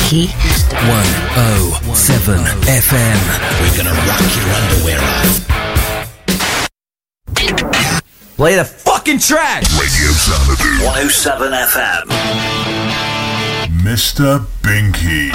Binky. 107 FM. We're gonna rock your underwear off. Play the fucking track! Radio Xanadu. 107 FM. Mr. Binky.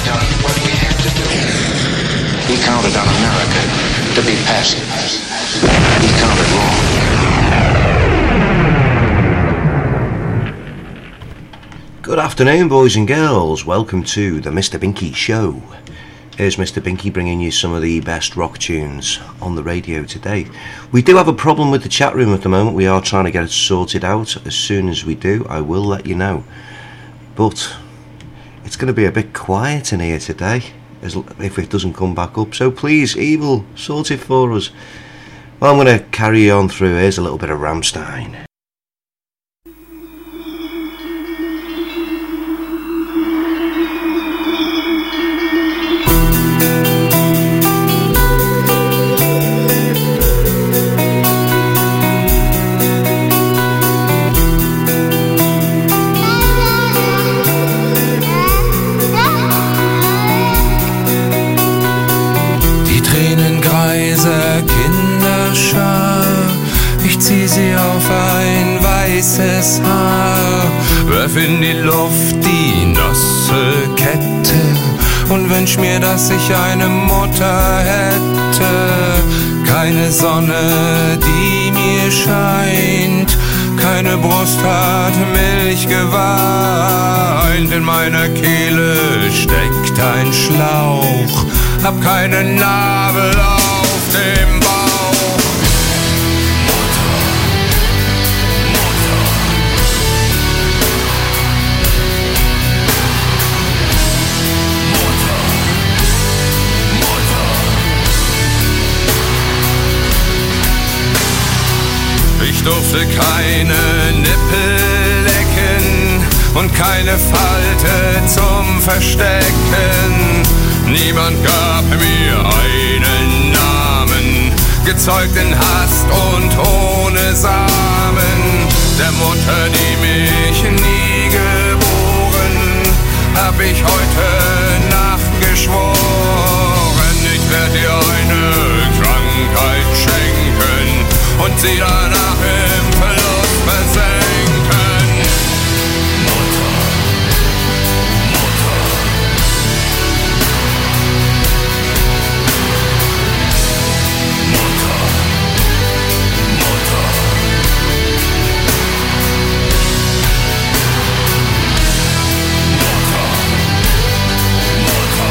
done what we had to do. He counted on America to be passive. He counted wrong. Good afternoon, boys and girls. Welcome to the Mr. Binky Show. Here's Mr. Binky bringing you some of the best rock tunes on the radio today. We do have a problem with the chat room at the moment. We are trying to get it sorted out. As soon as we do, I will let you know. But it's going to be a bit quiet in here today if it doesn't come back up. So please, Evil, sort it for us. Well, I'm going to carry on through. Here's a little bit of Rammstein. Haar, werf in die Luft die nasse Kette und wünsch mir, dass ich eine Mutter hätte. Keine Sonne, die mir scheint, keine Brust hat Milch geweint. In meiner Kehle steckt ein Schlauch, hab keinen Nabel auf dem Bauch. Ich durfte keine Nippel lecken und keine Falte zum Verstecken. Niemand gab mir einen Namen, gezeugt in Hast und ohne Samen. Der Mutter, die mich nie geboren, hab ich heute Nacht geschworen. Ich werd dir eine Krankheit schenken und sie danach im Verlust versenken. Mutter, Mutter. Mutter, Mutter. Mutter, Mutter.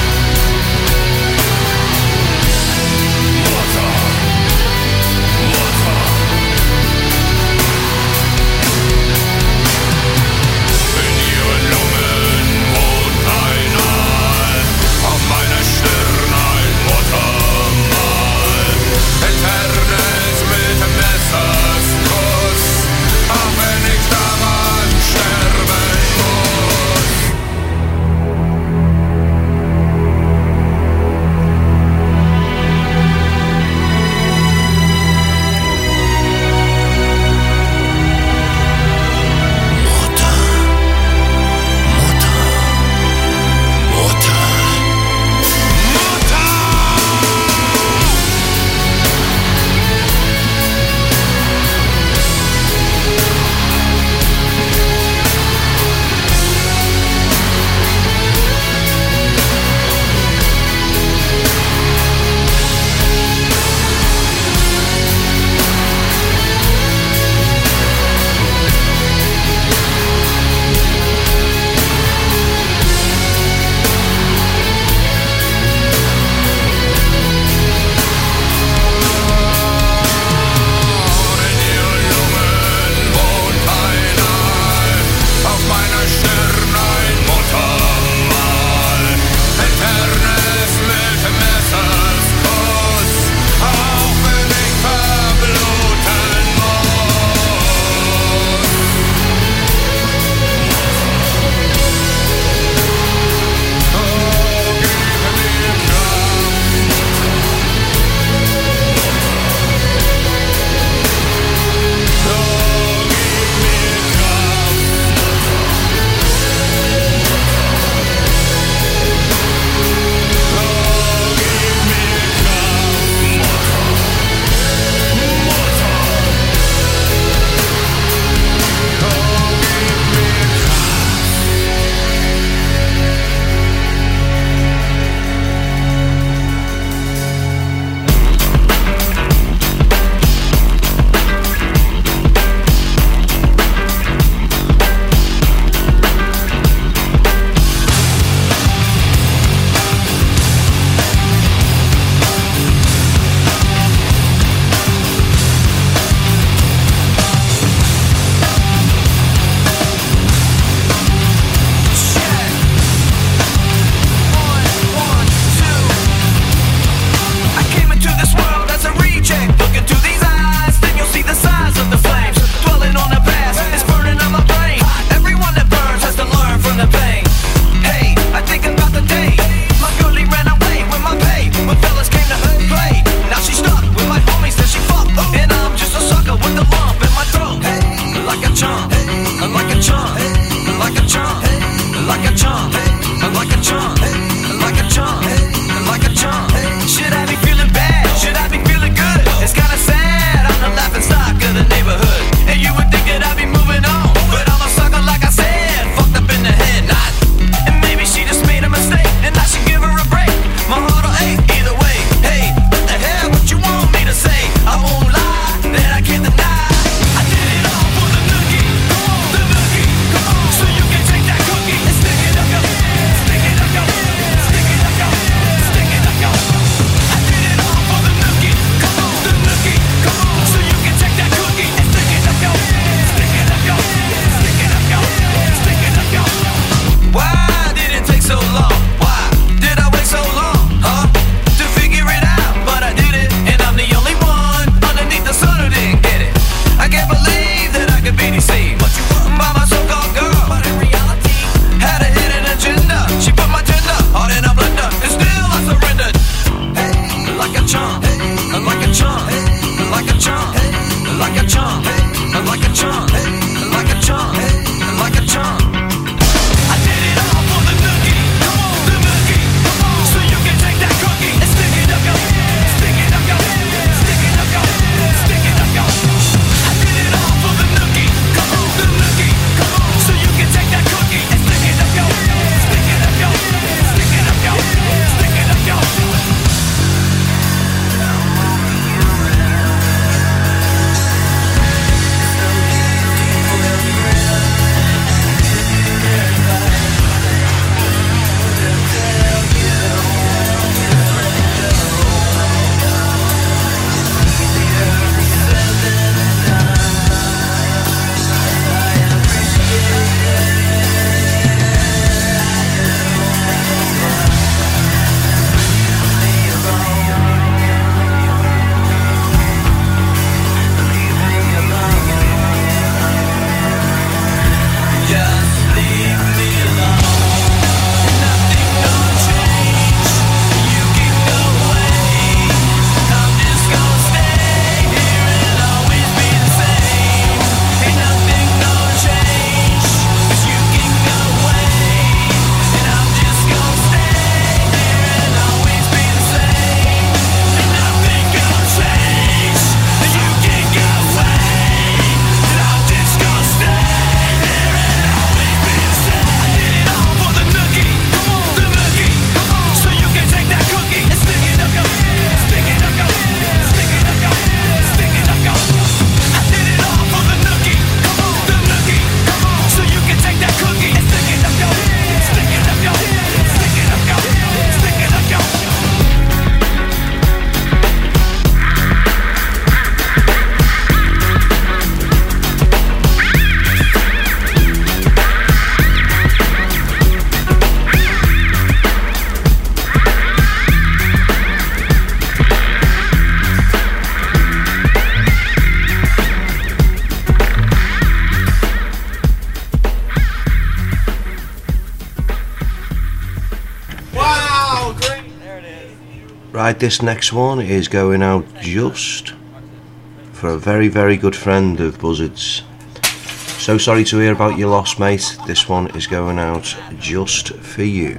Mutter, Mutter. Right, this next one is going out just for a very, very good friend of Buzzard's. So sorry to hear about your loss, mate. This one is going out just for you.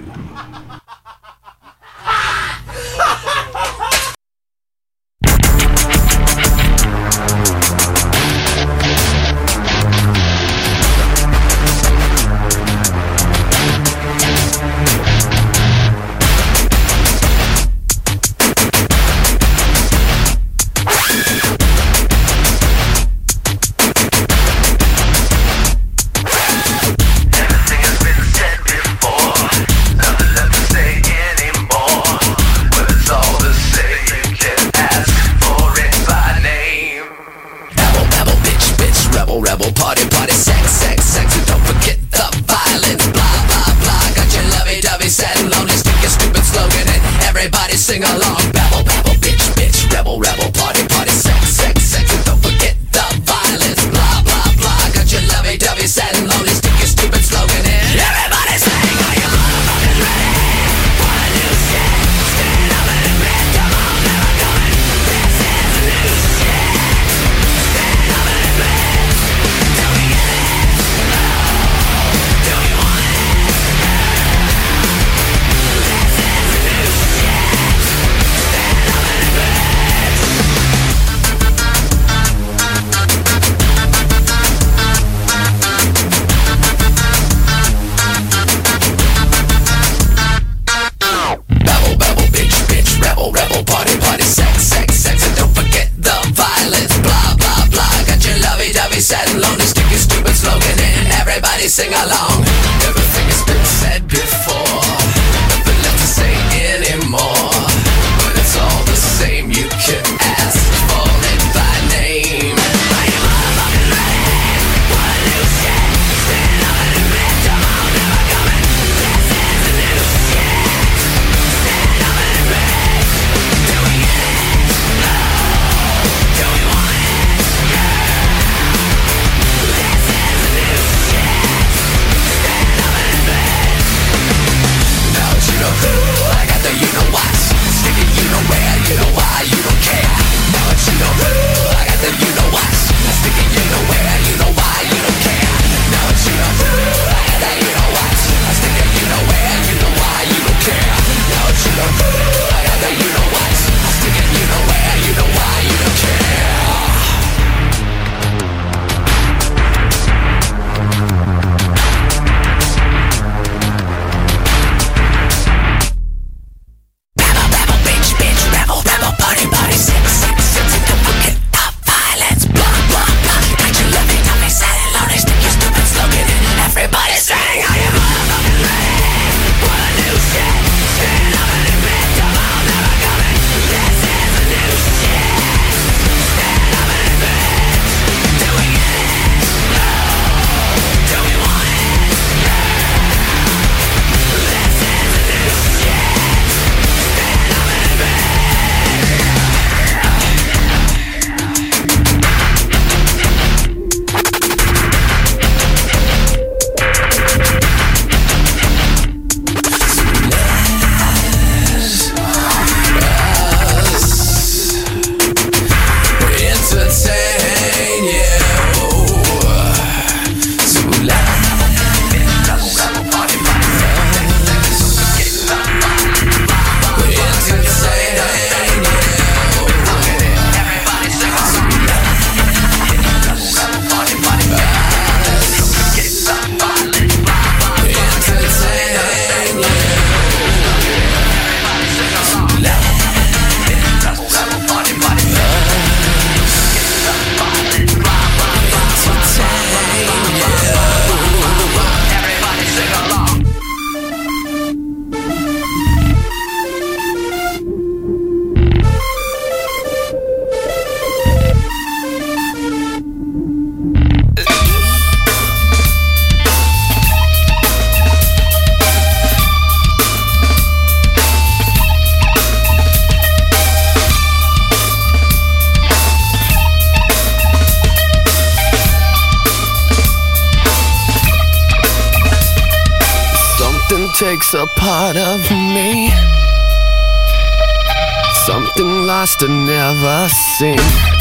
takes a part of me. Something lost and never seen.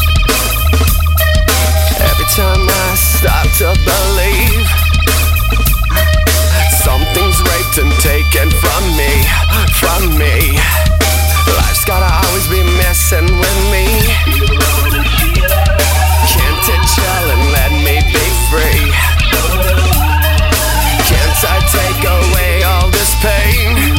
Every time I start to believe something's raped and taken from me. Life's gotta always be messing with me. Can't it chill and let me be free? Can't I take away all this pain?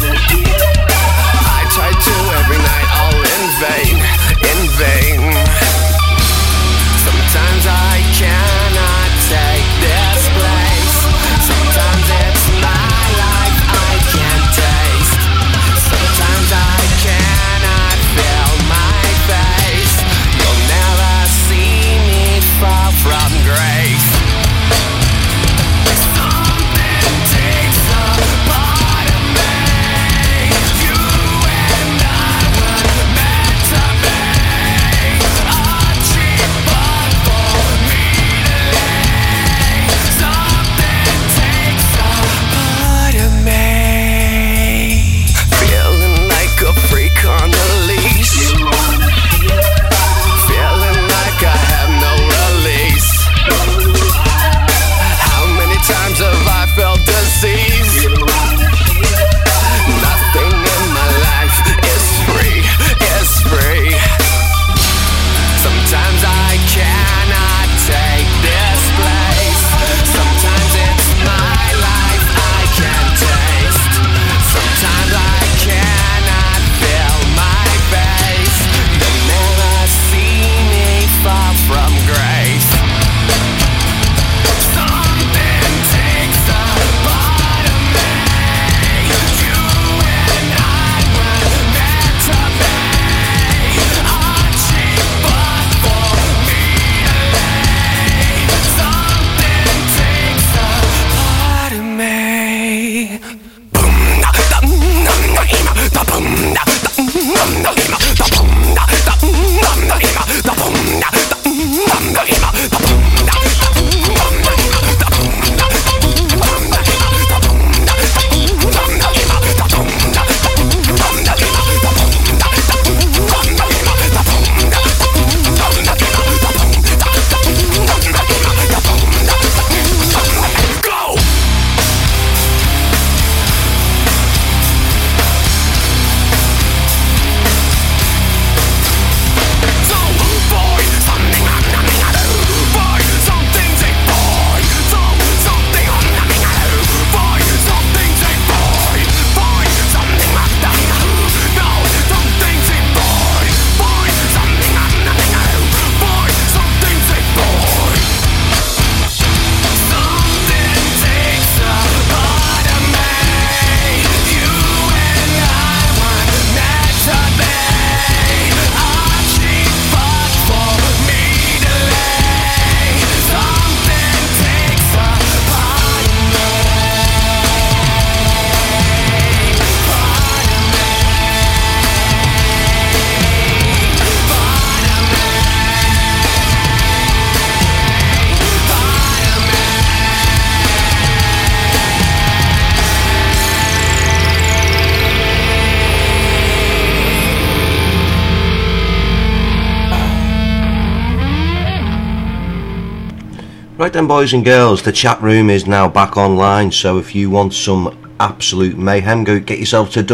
I try to every night, all in vain. Sometimes I cannot take this place. Sometimes it's my life I can't taste. Sometimes I cannot feel my face. You'll never see me fall from grace. Something takes a part of me. You and I were meant to be. A cheap bug for me to lay. Something takes a part of me. Feeling like a freak on the leash. Feeling like I have no release. How many times have I felt disease? Nothing in my life is free. Sometimes I cannot take this place. Sometimes it's my life I can't taste. Sometimes I cannot feel my face. You'll never see me fall from grace. Something takes a part of me. You and I were meant to be. A cheap bug for me to lay. Something takes a part of me. Go! Right then, boys and girls, the chat room is now back online, so if you want some absolute mayhem, go get yourself to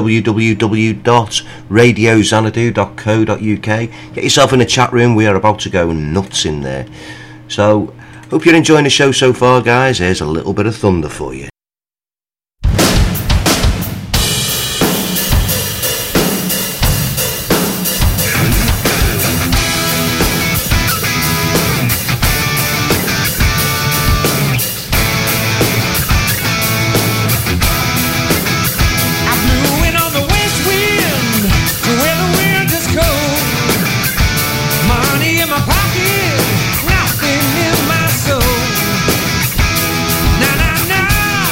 www.radiozanadu.co.uk. Get yourself in the chat room, we are about to go nuts in there. So, hope you're enjoying the show so far, guys. Here's a little bit of thunder for you. Nothing in my soul. Nah, nah, nah.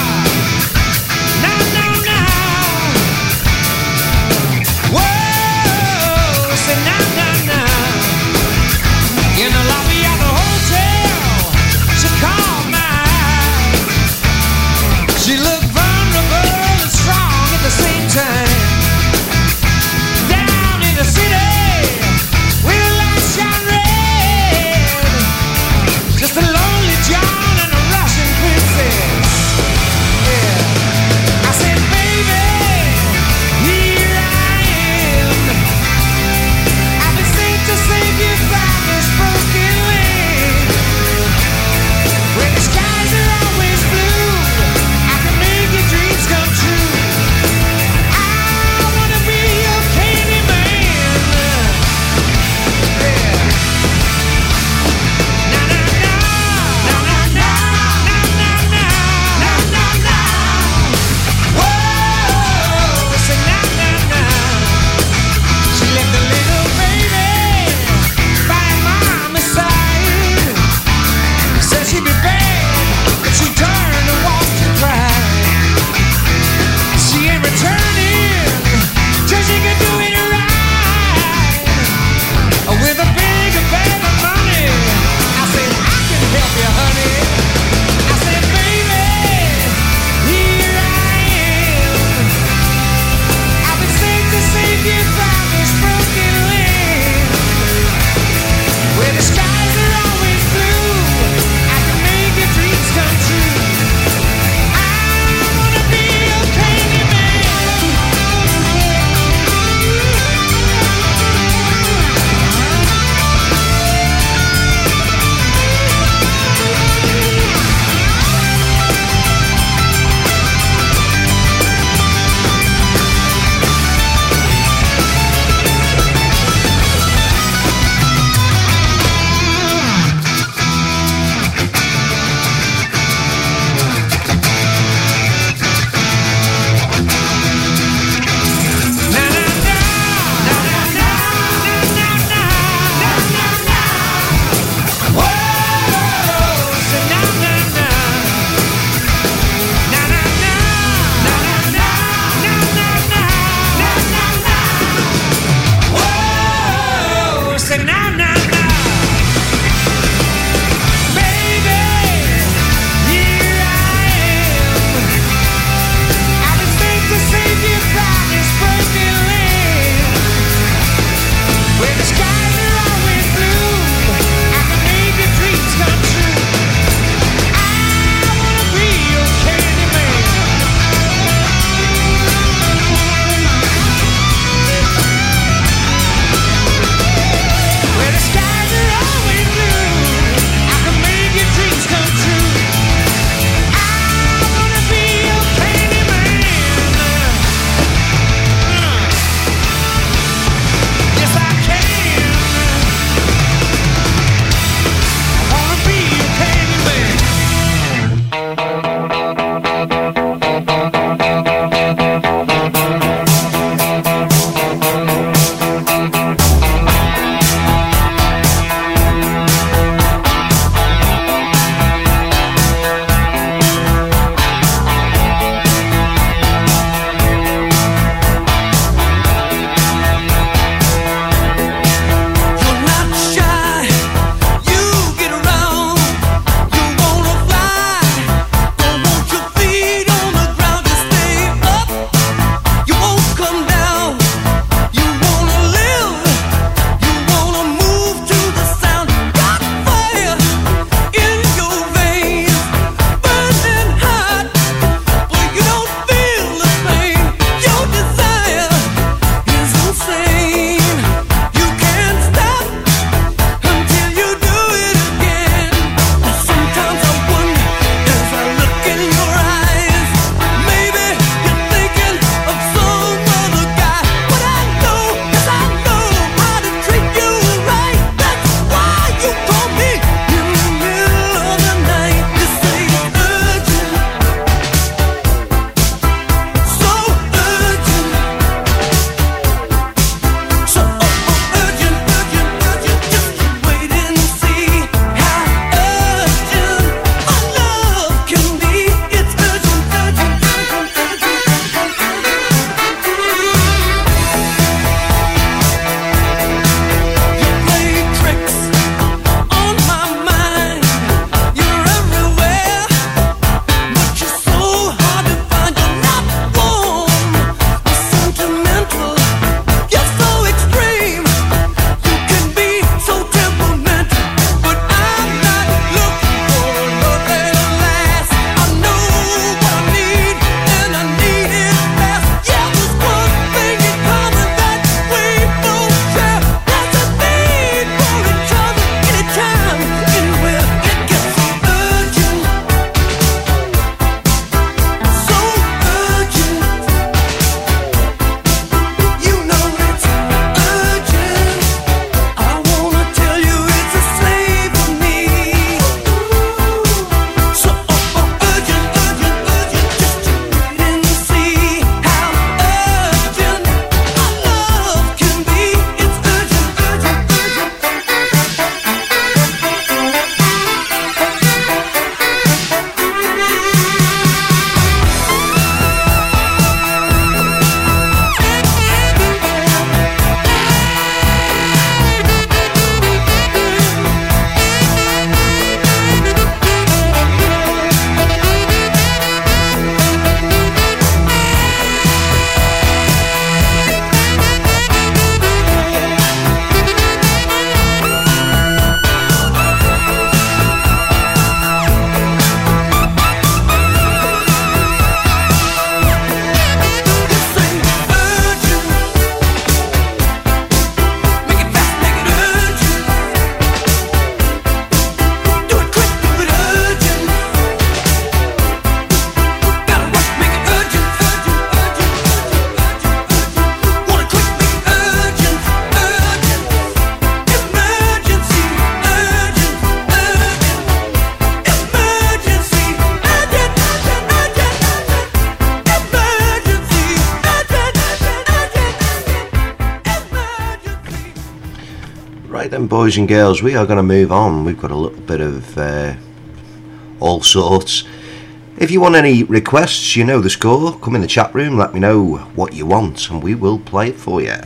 Right then, boys and girls, we are going to move on. We've got a little bit of all sorts. If you want any requests, you know the score. Come in the chat room, let me know what you want, and we will play it for you.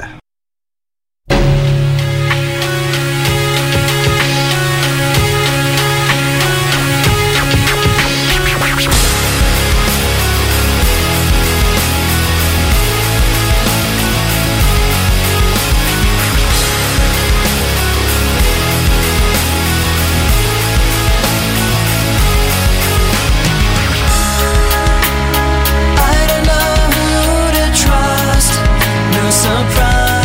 Surprise.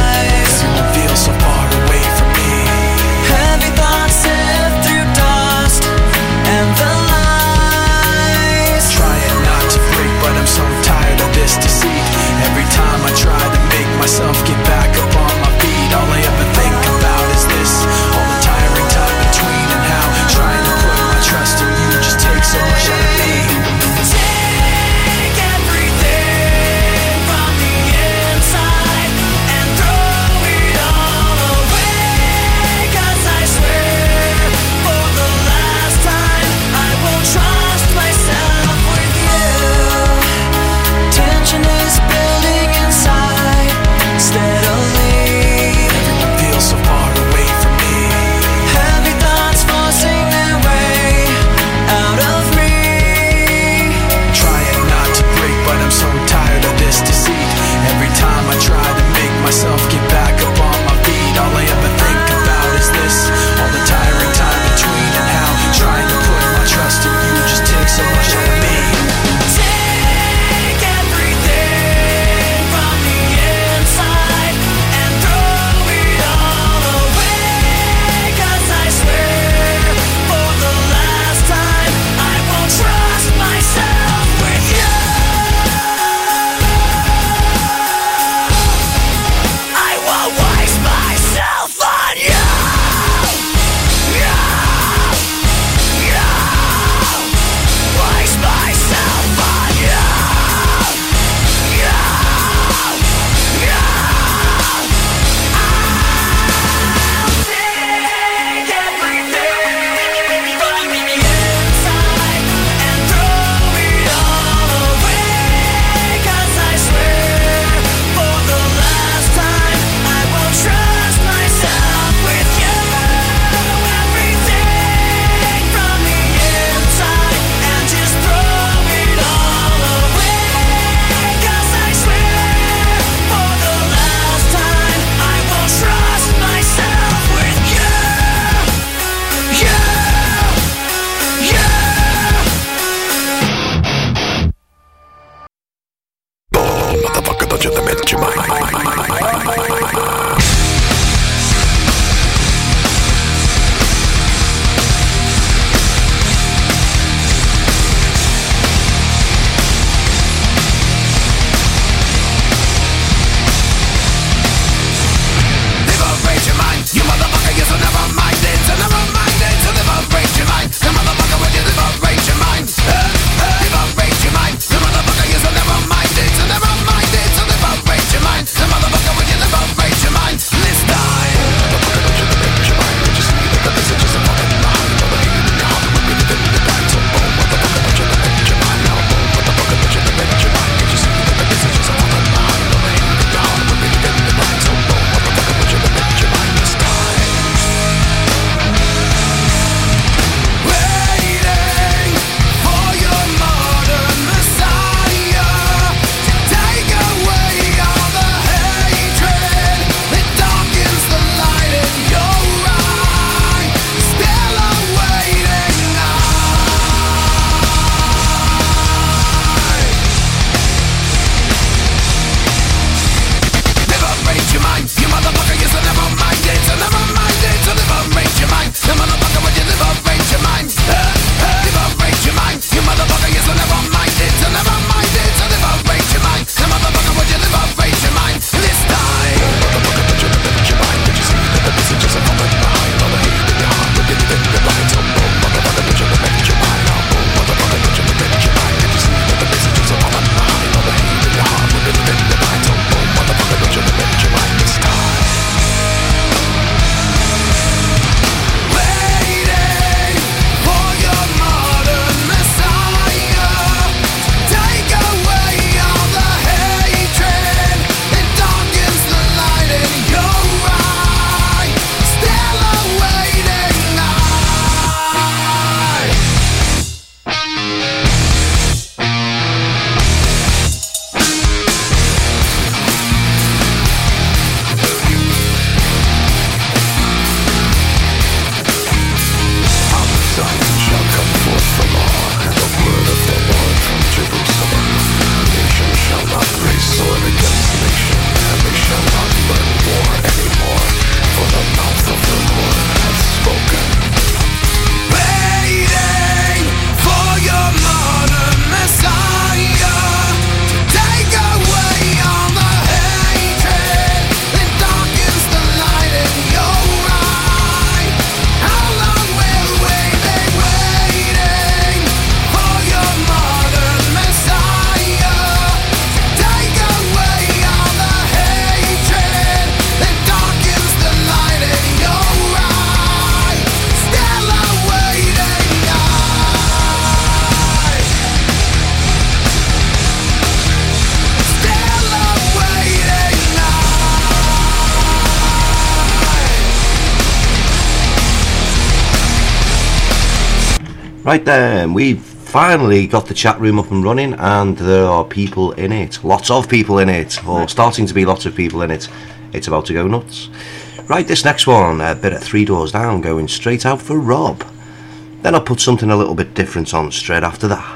Right then, we've finally got the chat room up and running, and there are people in it. Lots of people in it, or starting to be lots of people in it. It's about to go nuts. Right, this next one, a bit of Three Doors Down, going straight out for Rob. Then I'll put something a little bit different on straight after that.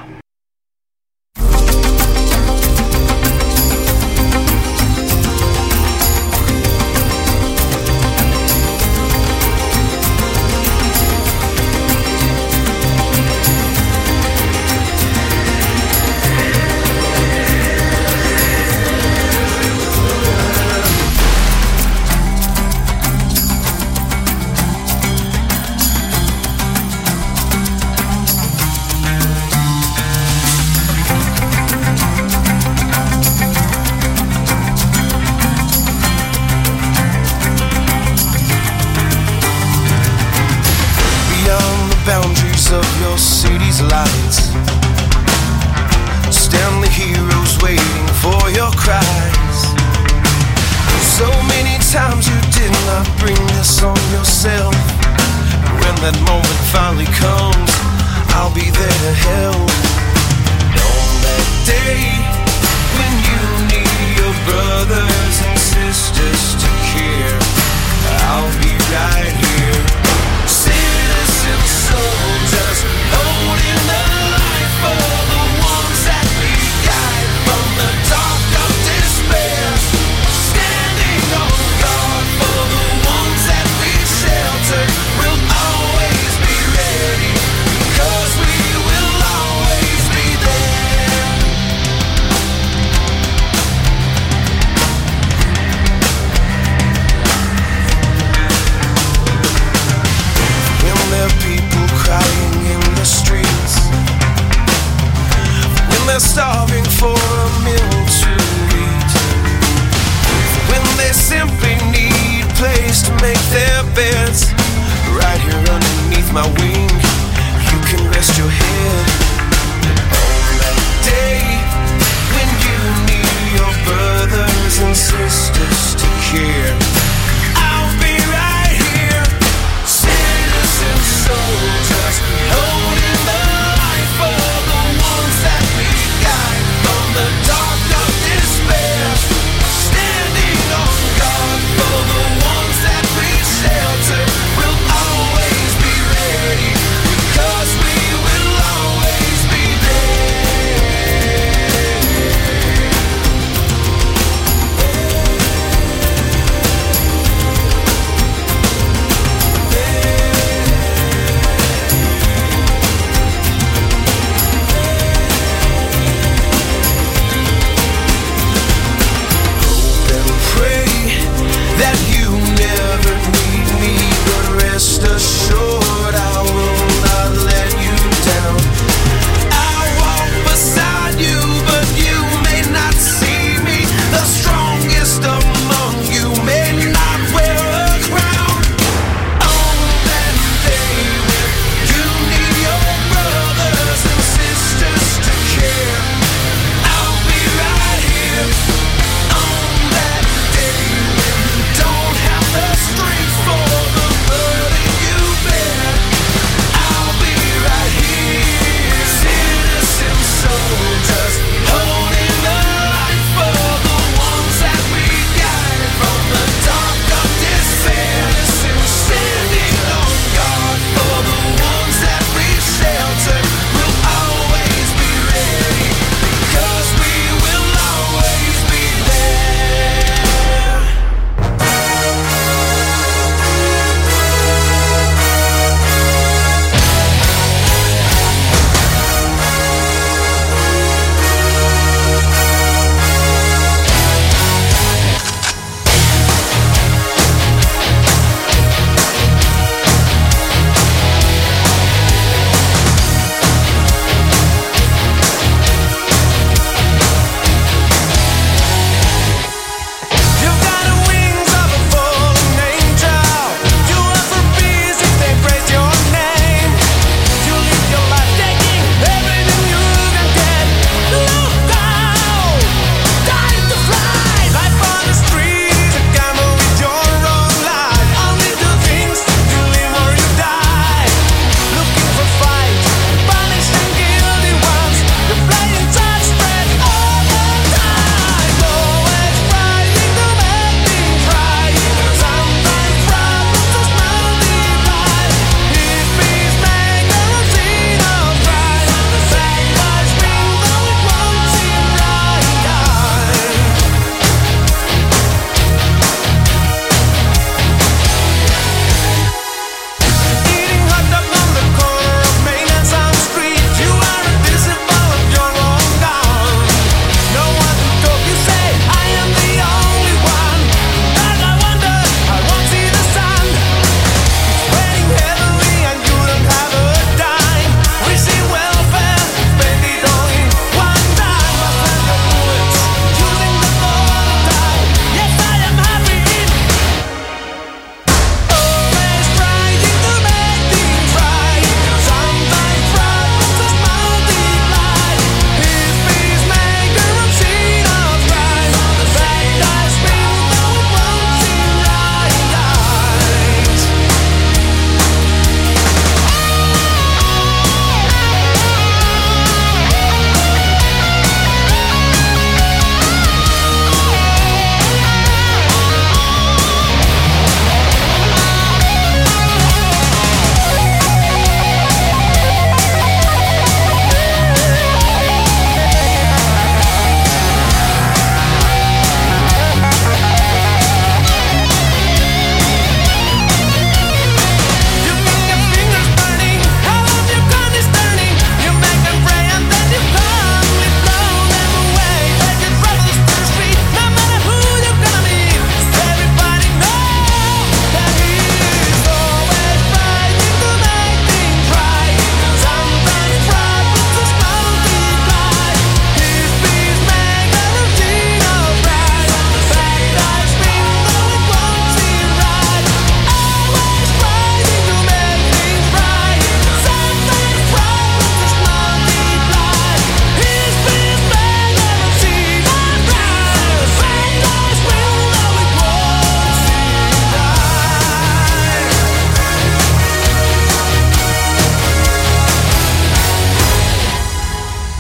Always be ready, 'cause we will always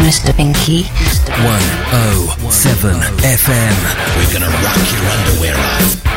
Mr. Binky. 107 FM. We're gonna rock your underwear off.